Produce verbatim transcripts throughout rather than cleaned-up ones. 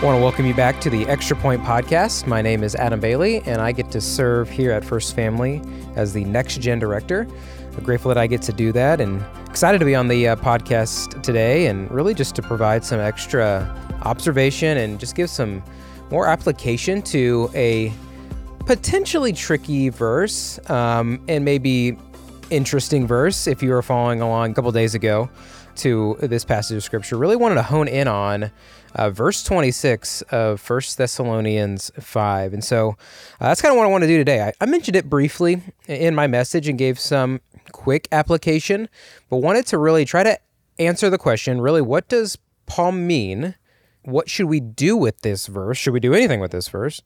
I want to welcome you back to the Extra Point Podcast. My name is Adam Bailey, and I get to serve here at First Family as the Next Gen Director. I'm grateful that I get to do that, and excited to be on the uh, podcast today, and really just to provide some extra observation and just give some more application to a potentially tricky verse, um, and maybe interesting verse if you were following along a couple days ago to this passage of Scripture. Really wanted to hone in on Uh, verse twenty-six of First Thessalonians five. And so uh, that's kind of what I want to do today. I, I mentioned it briefly in my message and gave some quick application, but wanted to really try to answer the question, really, what does Paul mean? What should we do with this verse? Should we do anything with this verse?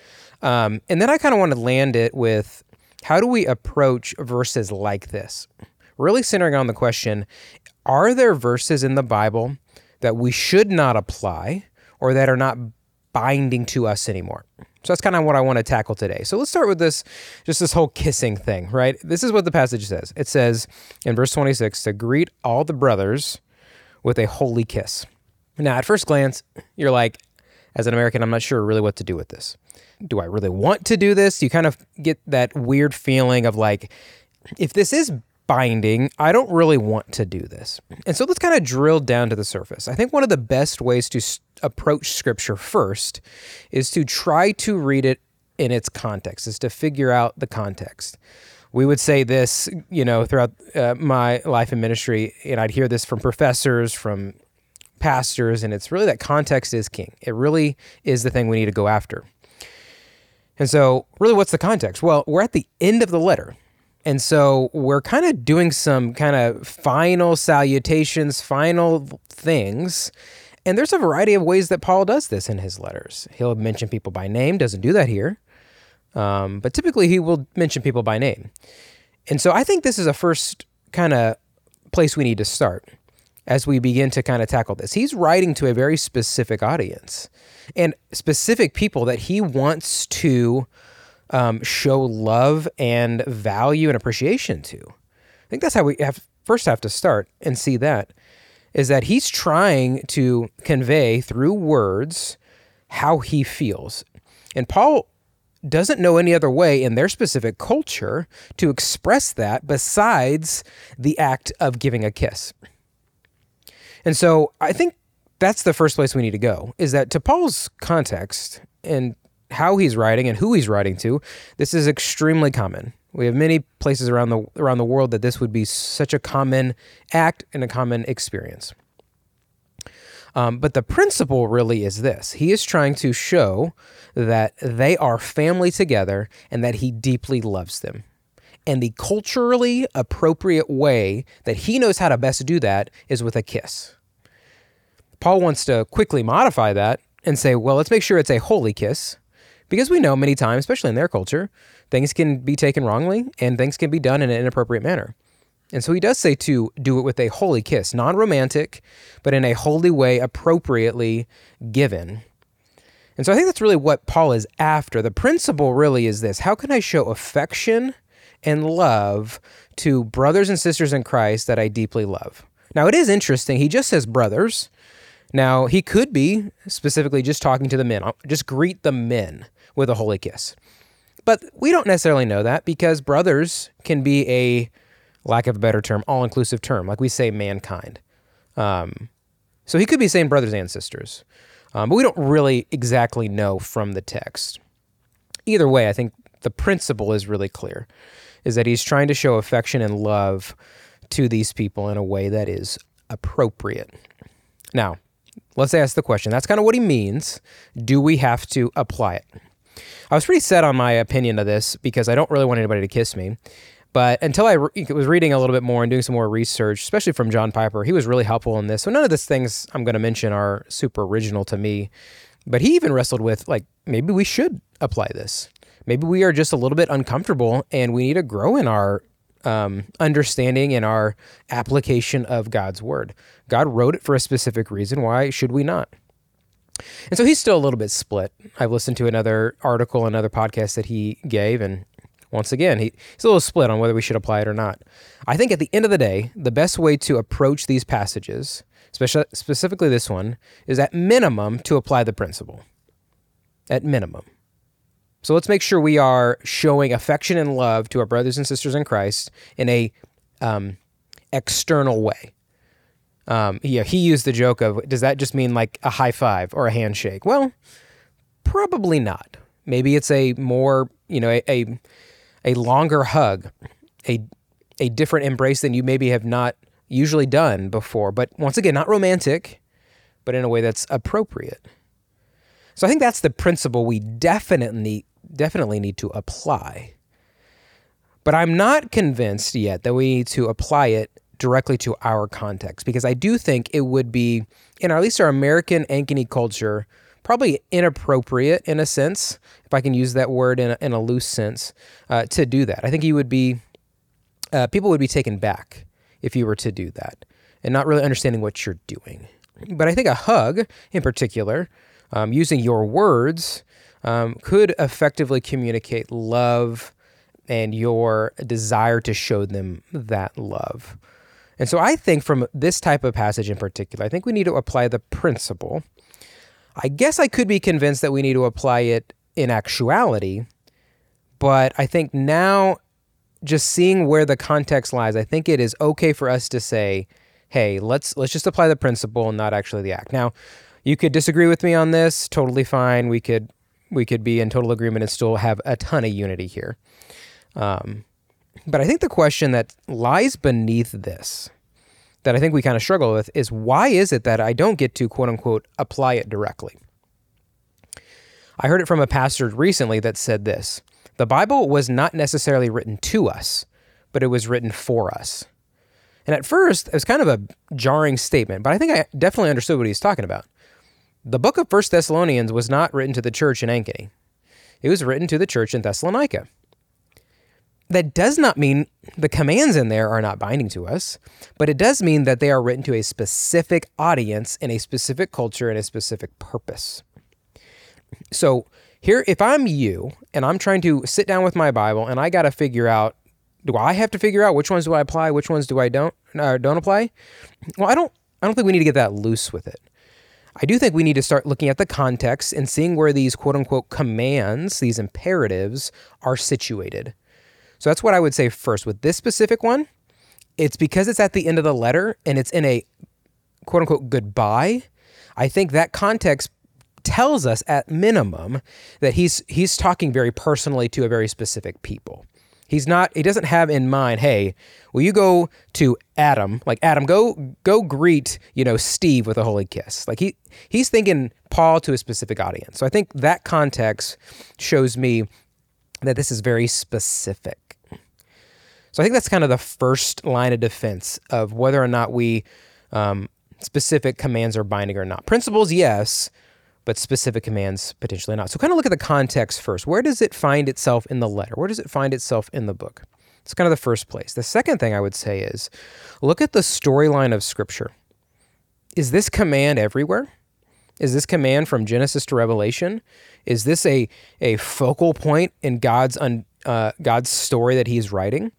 Um, and then I kind of want to land it with, how do we approach verses like this? Really centering on the question, are there verses in the Bible that we should not apply or that are not binding to us anymore? So that's kind of what I want to tackle today. So let's start with this, just this whole kissing thing, right? This is what the passage says. It says in verse twenty-six, to greet all the brothers with a holy kiss. Now, at first glance, you're like, as an American, I'm not sure really what to do with this. Do I really want to do this? You kind of get that weird feeling of like, if this is binding, I don't really want to do this. And so let's kind of drill down to the surface. I think one of the best ways to s- approach Scripture first is to try to read it in its context, is to figure out the context. We would say this, you know, throughout uh, my life in ministry, and I'd hear this from professors, from pastors, and it's really that context is king. It really is the thing we need to go after. And so really, what's the context? Well, we're at the end of the letter. And so we're kind of doing some kind of final salutations, final things. And there's a variety of ways that Paul does this in his letters. He'll mention people by name, doesn't do that here. Um, but typically he will mention people by name. And so I think this is a first kind of place we need to start as we begin to kind of tackle this. He's writing to a very specific audience and specific people that he wants to Um, show love and value and appreciation to. I think that's how we have first have to start and see that, is that he's trying to convey through words how he feels. And Paul doesn't know any other way in their specific culture to express that besides the act of giving a kiss. And so I think that's the first place we need to go, is that to Paul's context and how he's writing and who he's writing to, this is extremely common. We have many places around the around the world that this would be such a common act and a common experience. Um, but the principle really is this. He is trying to show that they are family together and that he deeply loves them. And the culturally appropriate way that he knows how to best do that is with a kiss. Paul wants to quickly modify that and say, well, let's make sure it's a holy kiss. Because we know many times, especially in their culture, things can be taken wrongly and things can be done in an inappropriate manner. And so he does say to do it with a holy kiss, non-romantic, but in a holy way, appropriately given. And so I think that's really what Paul is after. The principle really is this: how can I show affection and love to brothers and sisters in Christ that I deeply love? Now, it is interesting. He just says brothers. Now, he could be specifically just talking to the men. Just greet the men with a holy kiss. But we don't necessarily know that, because brothers can be a, lack of a better term, all-inclusive term, like we say mankind. Um, so he could be saying brothers and sisters. Um, but we don't really exactly know from the text. Either way, I think the principle is really clear, is that he's trying to show affection and love to these people in a way that is appropriate. Now, let's ask the question. That's kind of what he means. Do we have to apply it? I was pretty set on my opinion of this because I don't really want anybody to kiss me. But until I re- was reading a little bit more and doing some more research, especially from John Piper, he was really helpful in this. So none of these things I'm going to mention are super original to me. But he even wrestled with, like, maybe we should apply this. Maybe we are just a little bit uncomfortable and we need to grow in our um, understanding and our application of God's word. God wrote it for a specific reason. Why should we not? And so he's still a little bit split. I've listened to another article, another podcast that he gave, and Once again, he, he's a little split on whether we should apply it or not. I think at the end of the day, the best way to approach these passages, especially specifically this one, is at minimum to apply the principle. At minimum. So let's make sure we are showing affection and love to our brothers and sisters in Christ in a um, external way. Um, yeah, he used the joke of, does that just mean like a high five or a handshake? Well, probably not. Maybe it's a more, you know, a a, a longer hug, a a different embrace than you maybe have not usually done before. But once again, not romantic, but in a way that's appropriate. So I think that's the principle we definitely definitely need to apply. But I'm not convinced yet that we need to apply it directly to our context, because I do think it would be, in our, at least our American Ankeny culture, probably inappropriate in a sense, if I can use that word in a, in a loose sense, uh, to do that. I think you would be, uh, people would be taken back if you were to do that and not really understanding what you're doing. But I think a hug in particular, um, using your words, um, could effectively communicate love and your desire to show them that love. And so I think from this type of passage in particular, I think we need to apply the principle. I guess I could be convinced that we need to apply it in actuality, but I think now, just seeing where the context lies, I think it is okay for us to say, hey, let's let's just apply the principle and not actually the act. Now, you could disagree with me on this, totally fine. We could we could be in total agreement and still have a ton of unity here. Um, but I think the question that lies beneath this, that I think we kind of struggle with, is why is it that I don't get to, quote unquote, apply it directly? I heard it from a pastor recently that said this: the Bible was not necessarily written to us, but it was written for us. And at first, it was kind of a jarring statement, but I think I definitely understood what he's talking about. The book of First Thessalonians was not written to the church in Ankeny. It was written to the church in Thessalonica. That does not mean the commands in there are not binding to us, but it does mean that they are written to a specific audience in a specific culture and a specific purpose. So here, if I'm you and I'm trying to sit down with my Bible and I got to figure out, do I have to figure out which ones do I apply, which ones do I don't uh, don't apply? Well, I don't. I don't think we need to get that loose with it. I do think we need to start looking at the context and seeing where these quote unquote commands, these imperatives, are situated. So that's what I would say first. With this specific one, it's because it's at the end of the letter and it's in a quote unquote goodbye. I think that context tells us at minimum that he's he's talking very personally to a very specific people. He's not, he doesn't have in mind, hey, will you go to Adam, like Adam, go go greet, you know, Steve with a holy kiss. Like he he's thinking Paul to a specific audience. So I think that context shows me that this is very specific. So I think that's kind of the first line of defense of whether or not we, um, specific commands are binding or not. Principles, yes, but specific commands potentially not. So kind of look at the context first. Where does it find itself in the letter? Where does it find itself in the book? It's kind of the first place. The second thing I would say is look at the storyline of Scripture. Is this command everywhere? Is this command from Genesis to Revelation? Is this a, a focal point in God's un, uh, God's story that he's writing?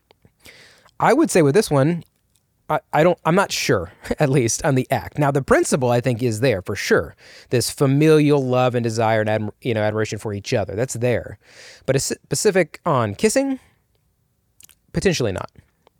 I would say with this one, I, I don't, I'm not sure, at least on the act. Now, the principle, I think, is there for sure. This familial love and desire and adm- you know, admiration for each other, that's there. But a specific on kissing, potentially not.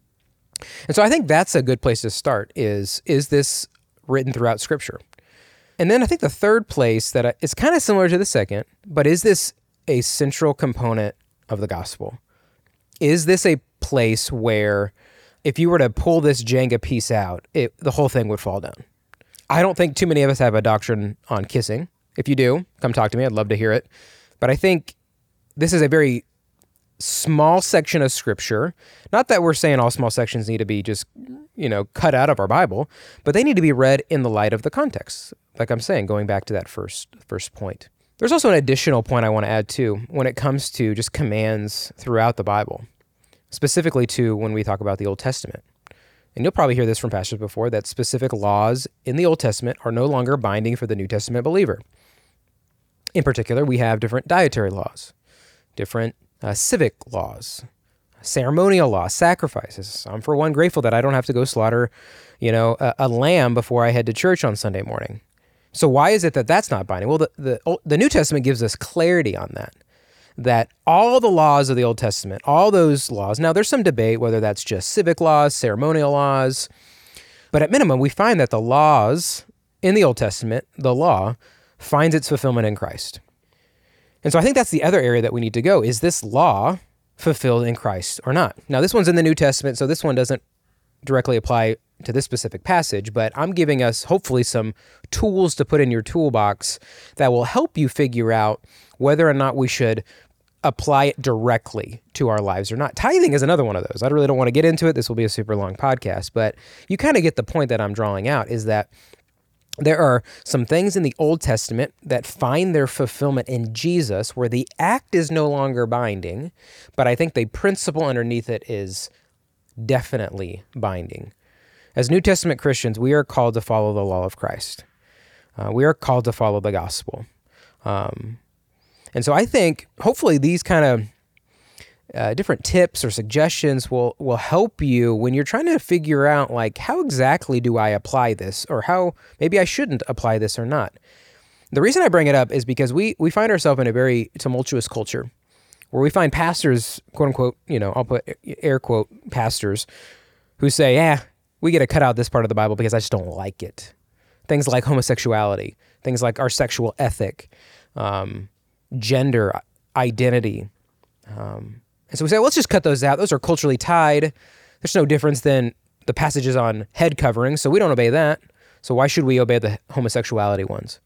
And so I think that's a good place to start is, is this written throughout Scripture? And then I think the third place that I, it's kind of similar to the second, but is this a central component of the gospel? Is this a place where if you were to pull this Jenga piece out, it, the whole thing would fall down? I don't think too many of us have a doctrine on kissing. If you do, come talk to me. I'd love to hear it. But I think this is a very small section of Scripture. Not that we're saying all small sections need to be just, you know, cut out of our Bible, but they need to be read in the light of the context. Like I'm saying, going back to that first first point. There's also an additional point I want to add too when it comes to just commands throughout the Bible, specifically to when we talk about the Old Testament. And you'll probably hear this from pastors before, that specific laws in the Old Testament are no longer binding for the New Testament believer. In particular, we have different dietary laws, different uh, civic laws, ceremonial laws, sacrifices. I'm, for one, grateful that I don't have to go slaughter, you know, a, a lamb before I head to church on Sunday morning. So why is it that that's not binding? Well, the, the, the New Testament gives us clarity on that, that all the laws of the Old Testament, all those laws, now there's some debate whether that's just civic laws, ceremonial laws, but at minimum, we find that the laws in the Old Testament, the law, finds its fulfillment in Christ. And so I think that's the other area that we need to go. Is this law fulfilled in Christ or not? Now, this one's in the New Testament, so this one doesn't directly apply to this specific passage, but I'm giving us hopefully some tools to put in your toolbox that will help you figure out whether or not we should apply it directly to our lives or not. Tithing is another one of those. I really don't want to get into it. This will be a super long podcast, but you kind of get the point that I'm drawing out, is that there are some things in the Old Testament that find their fulfillment in Jesus where the act is no longer binding, but I think the principle underneath it is definitely binding. As New Testament Christians, we are called to follow the law of Christ. Uh, we are called to follow the gospel. Um, and so I think hopefully these kind of Uh, different tips or suggestions will will help you when you're trying to figure out, like, how exactly do I apply this, or how maybe I shouldn't apply this or not. The reason I bring it up is because we we find ourselves in a very tumultuous culture where we find pastors, quote unquote, you know, I'll put air quote pastors, who say, yeah, we get to cut out this part of the Bible because I just don't like it. Things like homosexuality, things like our sexual ethic, um, gender identity. Um, And so we say, well, let's just cut those out. Those are culturally tied. There's no difference than the passages on head covering, so we don't obey that. So why should we obey the homosexuality ones?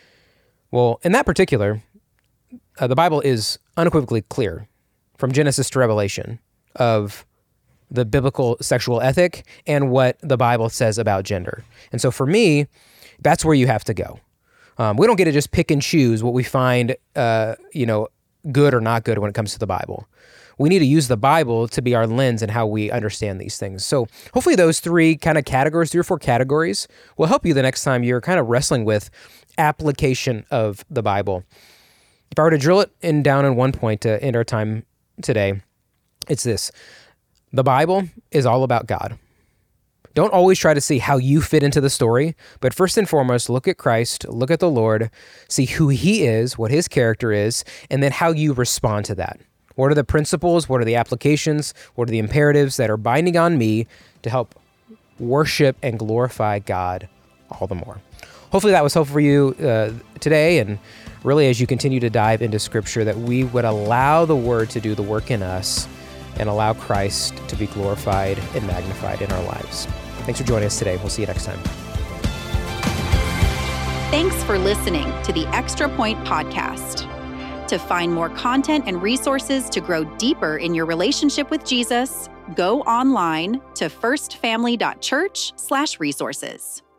Well, in that particular, uh, the Bible is unequivocally clear from Genesis to Revelation of the biblical sexual ethic and what the Bible says about gender. And so for me, that's where you have to go. Um, we don't get to just pick and choose what we find, uh, you know, good or not good when it comes to the Bible. We need to use the Bible to be our lens in how we understand these things. So hopefully those three kind of categories, three or four categories, will help you the next time you're kind of wrestling with application of the Bible. If I were to drill it in down in one point to end our time today, it's this. The Bible is all about God. Don't always try to see how you fit into the story, but first and foremost, look at Christ, look at the Lord, see who he is, what his character is, and then how you respond to that. What are the principles? What are the applications? What are the imperatives that are binding on me to help worship and glorify God all the more? Hopefully that was helpful for you uh, today, and really as you continue to dive into Scripture, that we would allow the Word to do the work in us and allow Christ to be glorified and magnified in our lives. Thanks for joining us today. We'll see you next time. Thanks for listening to the Extra Point Podcast. To find more content and resources to grow deeper in your relationship with Jesus, go online to firstfamily dot church slash resources.